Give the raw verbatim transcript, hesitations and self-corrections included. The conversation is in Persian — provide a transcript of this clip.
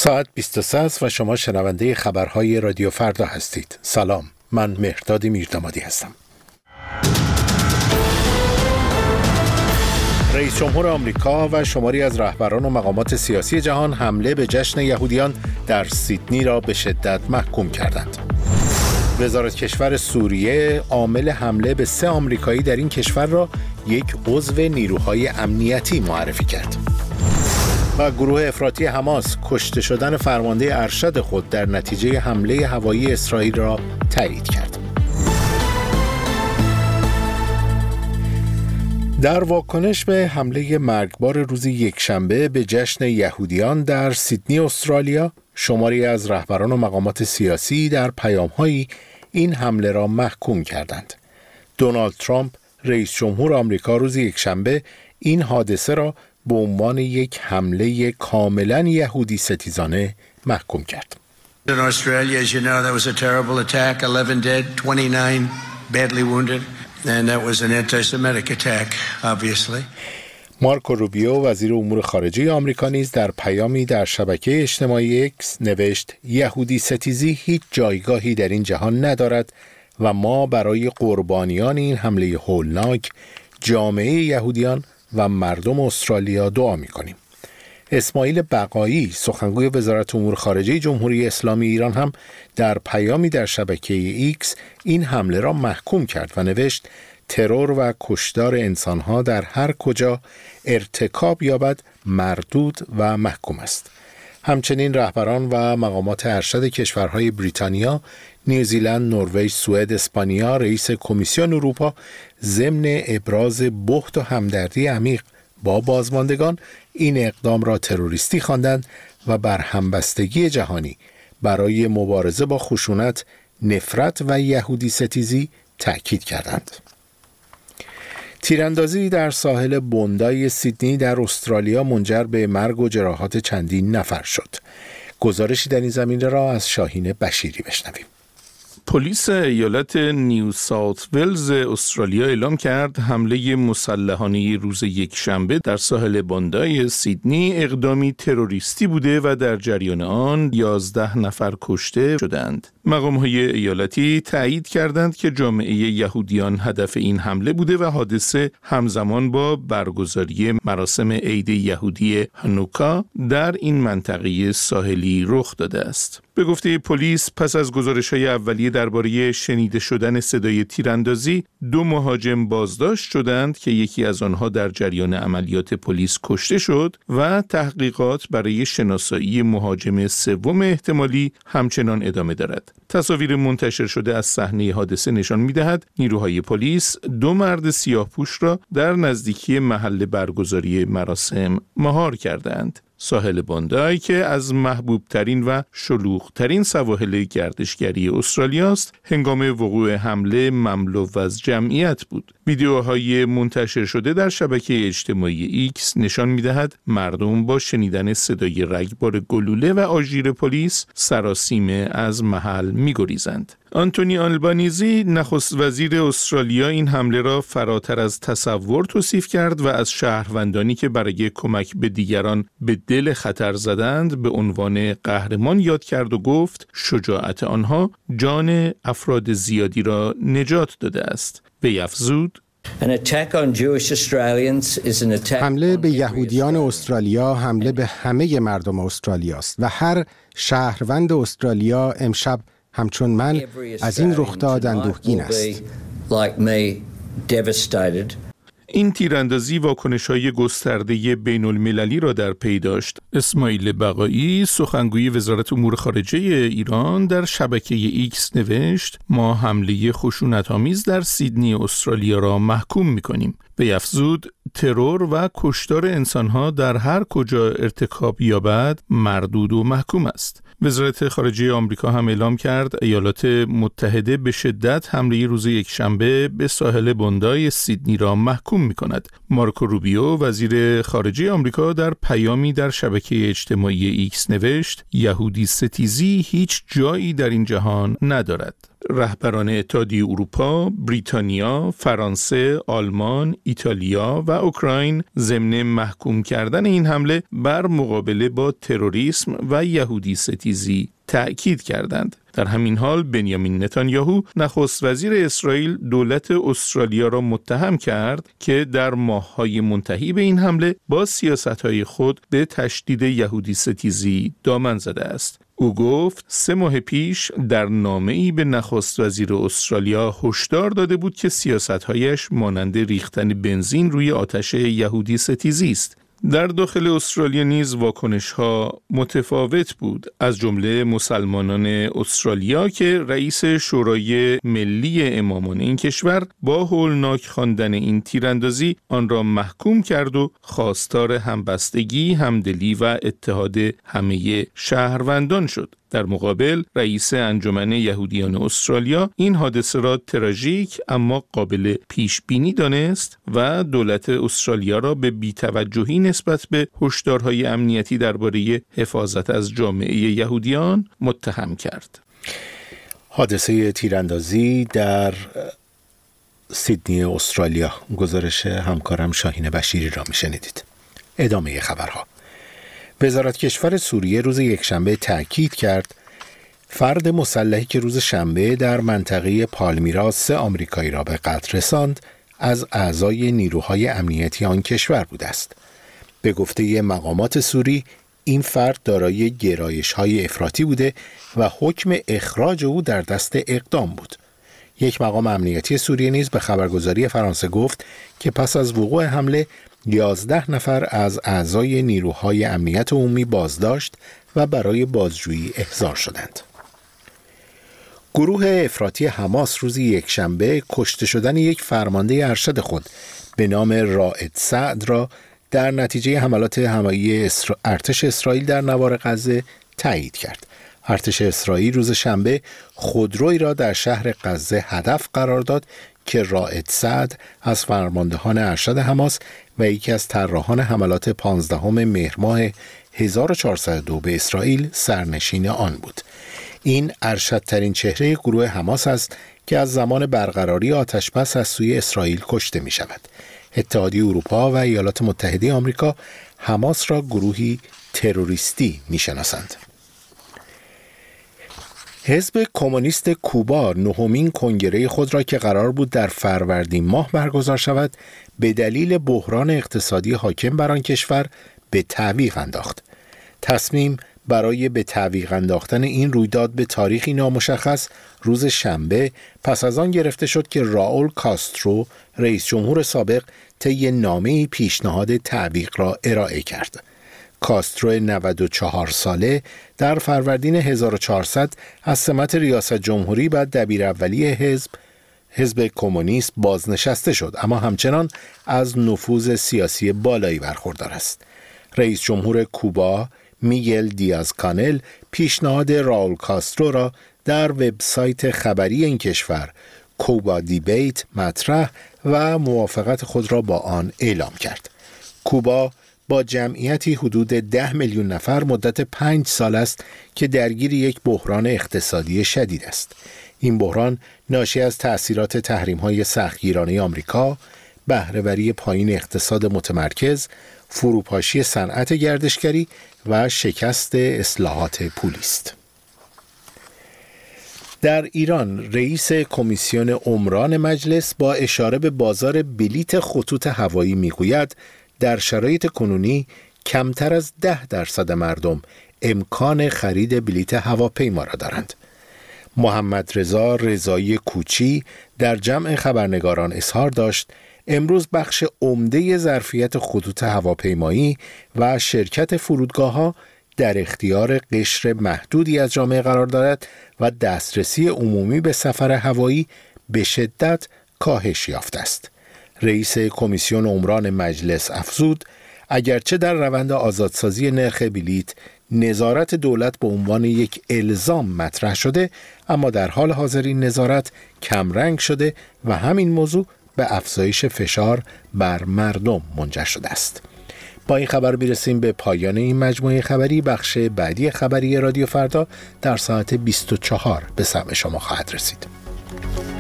ساعت بیست و سه است و شما شنونده خبرهای رادیو فردا هستید. سلام، من مهرداد میردامادی هستم. رئیس جمهور آمریکا و شماری از رهبران و مقامات سیاسی جهان حمله به جشن یهودیان در سیدنی را به شدت محکوم کردند. وزارت کشور سوریه عامل حمله به سه آمریکایی در این کشور را یک عضو نیروهای امنیتی معرفی کرد. و گروه افراطی حماس کشته شدن فرمانده ارشد خود در نتیجه حمله هوایی اسرائیل را تایید کرد. در واکنش به حمله مرگبار روز یکشنبه به جشن یهودیان در سیدنی استرالیا، شماری از رهبران و مقامات سیاسی در پیام‌هایی این حمله را محکوم کردند. دونالد ترامپ رئیس جمهور آمریکا روز یکشنبه این حادثه را به عنوان یک حمله کاملا یهودی ستیزانه محکوم کرد. In Australia, as you know, that was a terrible attack. eleven dead, twenty-nine badly wounded, and that was an anti-Semitic attack, obviously. مارکو روبیو وزیر امور خارجه آمریکا نیز در پیامی در شبکه اجتماعی اکس نوشت: یهودی ستیزی هیچ جایگاهی در این جهان ندارد و ما برای قربانیان این حمله هولناک، جامعه یهودیان و مردم استرالیا دعا می‌کنیم. اسماعیل بقایی سخنگوی وزارت امور خارجه جمهوری اسلامی ایران هم در پیامی در شبکه ایکس این حمله را محکوم کرد و نوشت: ترور و کشتار انسانها در هر کجا ارتکاب یابد مردود و محکوم است. همچنین رهبران و مقامات ارشد کشورهای بریتانیا، نیوزیلند، نروژ، سوئد، اسپانیا، رئیس کمیسیون اروپا ضمن ابراز بهت و همدردی عمیق با بازماندگان این اقدام را تروریستی خواندند و بر همبستگی جهانی برای مبارزه با خشونت، نفرت و یهودی ستیزی تأکید کردند. تیراندازی در ساحل بوندای سیدنی در استرالیا منجر به مرگ و جراحات چندین نفر شد. گزارشی در این زمینه را از شاهین بشیری بشنویم. پلیس ایالت نیو ساوت ولز استرالیا اعلام کرد حمله مسلحانه روز یکشنبه در ساحل بوندای سیدنی اقدامی تروریستی بوده و در جریان آن یازده نفر کشته شدند. مقام‌های ایالتی تایید کردند که جامعه یهودیان هدف این حمله بوده و حادثه همزمان با برگزاری مراسم عید یهودی هانوکا در این منطقه ساحلی رخ داده است. به گفته پلیس پس از گزارش‌های اولیه درباره شنیده شدن صدای تیراندازی، دو مهاجم بازداشت شدند که یکی از آنها در جریان عملیات پلیس کشته شد و تحقیقات برای شناسایی مهاجم سوم احتمالی همچنان ادامه دارد. تصاویر منتشر شده از صحنه حادثه نشان می‌دهد نیروهای پلیس دو مرد سیاه‌پوش را در نزدیکی محل برگزاری مراسم مهار کردند. ساحل بوندای که از محبوبترین و شلوغترین سواحل گردشگری استرالیا است، هنگام وقوع حمله مملو از جمعیت بود. ویدیوهای منتشر شده در شبکه اجتماعی ایکس نشان می‌دهد مردم با شنیدن صدای رگبار گلوله و آژیر پلیس سراسیمه از محل می‌گریزند. آنتونی آلبانیزی نخست وزیر استرالیا این حمله را فراتر از تصور توصیف کرد و از شهروندانی که برای کمک به دیگران به دل خطر زدند به عنوان قهرمان یاد کرد و گفت شجاعت آنها جان افراد زیادی را نجات داده است. وی افزود: حمله به یهودیان استرالیا حمله به همه مردم استرالیا است و هر شهروند استرالیا امشب همچون من از این رخداد اندوهگین است. این تیراندازی واکنش‌های گسترده بین‌المللی را در پی داشت. اسماعیل بقایی سخنگوی وزارت امور خارجه ایران در شبکه ایکس نوشت: ما حمله خشونت‌آمیز در سیدنی استرالیا را محکوم می‌کنیم. وی افزود: ترور و کشتار انسان‌ها در هر کجا ارتکاب یابد مردود و محکوم است. وزارت خارجه آمریکا هم اعلام کرد ایالات متحده به شدت حمله روز یکشنبه به ساحل بوندای سیدنی را محکوم می‌کند. مارکو روبیو وزیر خارجه آمریکا در پیامی در شبکه اجتماعی ایکس نوشت: یهودی ستیزی هیچ جایی در این جهان ندارد. رهبران اتحادیه اروپا، بریتانیا، فرانسه، آلمان، ایتالیا و اوکراین ضمن محکوم کردن این حمله بر مقابله با تروریسم و یهودی ستیزی تأکید کردند. در همین حال بنیامین نتانیاهو نخست وزیر اسرائیل دولت استرالیا را متهم کرد که در ماه‌های منتهی به این حمله با سیاست‌های خود به تشدید یهودی ستیزی دامن زده است. او گفت سه ماه پیش در نامه‌ای به نخست وزیر استرالیا هشدار داده بود که سیاست‌هایش مانند ریختن بنزین روی آتش یهودی ستیزی است. در داخل استرالیا نیز واکنش‌ها متفاوت بود، از جمله مسلمانان استرالیا که رئیس شورای ملی امامان این کشور با هولناک خواندن این تیراندازی آن را محکوم کرد و خواستار همبستگی، همدلی و اتحاد همه شهروندان شد. در مقابل رئیس انجمن یهودیان استرالیا این حادثه را تراژیک اما قابل پیش بینی دانست و دولت استرالیا را به بی‌توجهی نسبت به هشدارهای امنیتی درباره حفاظت از جامعه یهودیان متهم کرد. حادثه تیراندازی در سیدنی استرالیا، گزارش همکارم شاهین بشیری را میشنیدید. ادامه خبرها. وزارت کشور سوریه روز یکشنبه تأکید کرد فرد مسلحی که روز شنبه در منطقه پالمیرا سه آمریکایی را به قتل رساند از اعضای نیروهای امنیتی آن کشور بوده است. به گفته مقامات سوری این فرد دارای گرایش‌های افراطی بوده و حکم اخراج او در دست اقدام بود. یک مقام امنیتی سوریه نیز به خبرگزاری فرانسه گفت که پس از وقوع حمله یازده نفر از اعضای نیروهای امنیت عمومی بازداشت و برای بازجویی احضار شدند. گروه افراطی حماس روز یکشنبه کشته شدن یک فرمانده ارشد خود به نام رائد سعد را در نتیجه حملات هوایی اسرا... ارتش اسرائیل در نوار غزه تایید کرد. ارتش اسرائیل روز شنبه خودرویی را در شهر غزه هدف قرار داد که رائد سعد از فرماندهان ارشد حماس و یکی از طراحان حملات پانزدهم مهر ماه هزار و چهارصد و دو به اسرائیل سرنشین آن بود. این ارشدترین چهره گروه حماس است که از زمان برقراری آتشبس از سوی اسرائیل کشته می شود. اتحادیه اروپا و ایالات متحده آمریکا حماس را گروهی تروریستی می شناسند. حزب کمونیست کوبا نهمین کنگره خود را که قرار بود در فروردین ماه برگزار شود به دلیل بحران اقتصادی حاکم بر آن کشور به تعویق انداخت. تصمیم برای به تعویق انداختن این رویداد به تاریخی نامشخص روز شنبه پس از آن گرفته شد که راول کاسترو رئیس جمهور سابق طی نامه‌ای پیشنهاد تعویق را ارائه کرد. کاسترو نود و چهار ساله در فروردین هزار و چهارصد از سمت ریاست جمهوری و دبیر اولی حزب حزب کمونیست بازنشسته شد، اما همچنان از نفوذ سیاسی بالایی برخوردار است. رئیس جمهور کوبا میگل دیاز کانل پیشنهاد راول کاسترو را در وبسایت خبری این کشور کوبا دیبیت مطرح و موافقت خود را با آن اعلام کرد. کوبا با جمعیتی حدود ده میلیون نفر مدت پنج سال است که درگیر یک بحران اقتصادی شدید است. این بحران ناشی از تأثیرات تحریم‌های سختگیرانه آمریکا، بهره‌وری پایین اقتصاد متمرکز، فروپاشی صنعت گردشگری و شکست اصلاحات پولی است. در ایران رئیس کمیسیون عمران مجلس با اشاره به بازار بلیت خطوط هوایی میگوید در شرایط کنونی کمتر از ده درصد مردم امکان خرید بلیت هواپیما را دارند. محمد رضا رضایی کوچی در جمع خبرنگاران اظهار داشت امروز بخش عمده ظرفیت خطوط هواپیمایی و شرکت فرودگاه‌ها در اختیار قشر محدودی از جامعه قرار دارد و دسترسی عمومی به سفر هوایی به شدت کاهش یافته است. رئیس کمیسیون عمران مجلس افزود اگرچه در روند آزادسازی نرخ بلیت نظارت دولت به عنوان یک الزام مطرح شده، اما در حال حاضر این نظارت کمرنگ شده و همین موضوع به افزایش فشار بر مردم منجر شده است. با این خبر میرسیم به پایان این مجموعه خبری. بخش بعدی خبری رادیو فردا در ساعت بیست و چهار به سمع شما خواهد رسید.